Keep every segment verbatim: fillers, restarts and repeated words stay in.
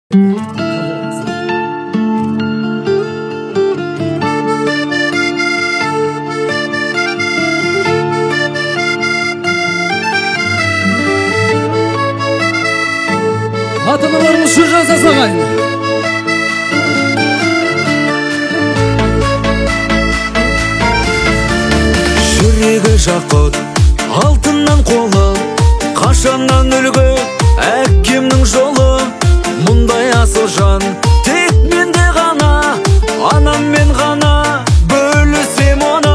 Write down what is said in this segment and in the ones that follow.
Ата-аналарымыз сөз жазаса қайын. Жүрегі жақұт, алтыннан қолы, қашаннан үлгі әкемнің жолы. Мұндай асыл жан тек менде ғана, анаммен ғана бөлісем оны.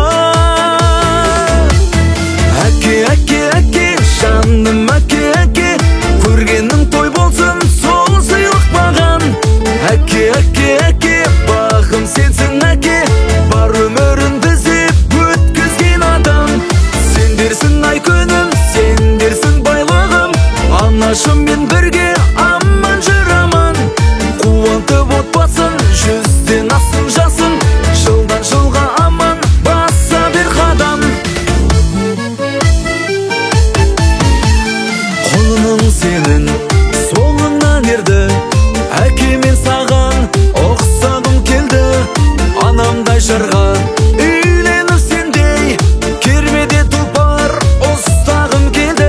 Әке, әке, әке, жаным әке, әке, көргенің той болсын, сол сыйлық маған. Әке, әке, әке, бағым сенсің әке, бар өмірін түзеп өткізген адам. Сендерсің ай күнім, сендерсің байлығым, анашыммен бірге аман жүр аман. Қуантып отбасын, жүзден асын жасын, жылдан жылға аман баса бер қадам. Құлының сенің соңыңнан ерді, әкемен саған ұқсағым келді. Анамдай жарға үйленіп сендей, кермеде тұлпар ұстағым келді.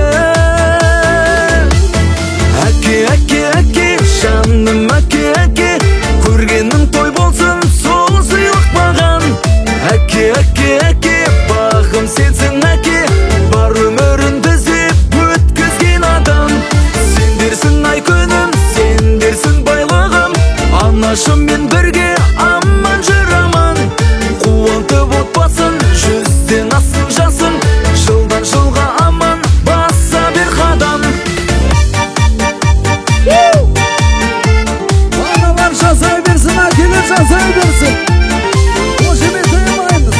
Әке, әке, әке, жаным әке, әке, көргенің той болсын, сол сыйлық маған. Әке, әке, әке, бағым сенсің әке, бар өмірін түзеп өткізген адам. Сендерсің ай күнім, сендерсің байлығым, анашыммен бірге аман жүр аман. Қуантып отбасын, жүзден асын жасын, жылдан жылға аман баса бер қадам. Аналар жасай берсін, әкелер жасай берсін. Қошемет тоймаймыз.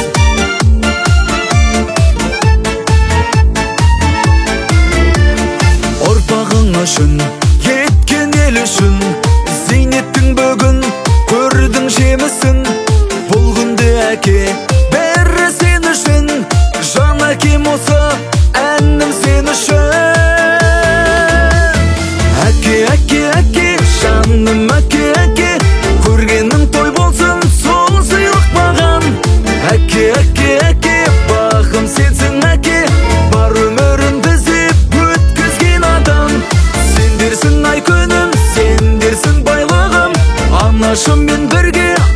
Ұрпағың үшін, еткен ел үшін, зейнеттің бүгін көрдің жемісін. Бұл күнде әке бәрі сен үшін, жан әкем осы әнім сен үшін. Әке, әке, әке, жаным әке, әке, көргенің той болсын, сол сыйлық маған. Әке, әке, әке, бағым сенсің әке, бар өмірін түзеп өткізген адам. Сендерсің ай күнім, сендерсің байлығым, анашыммен бірге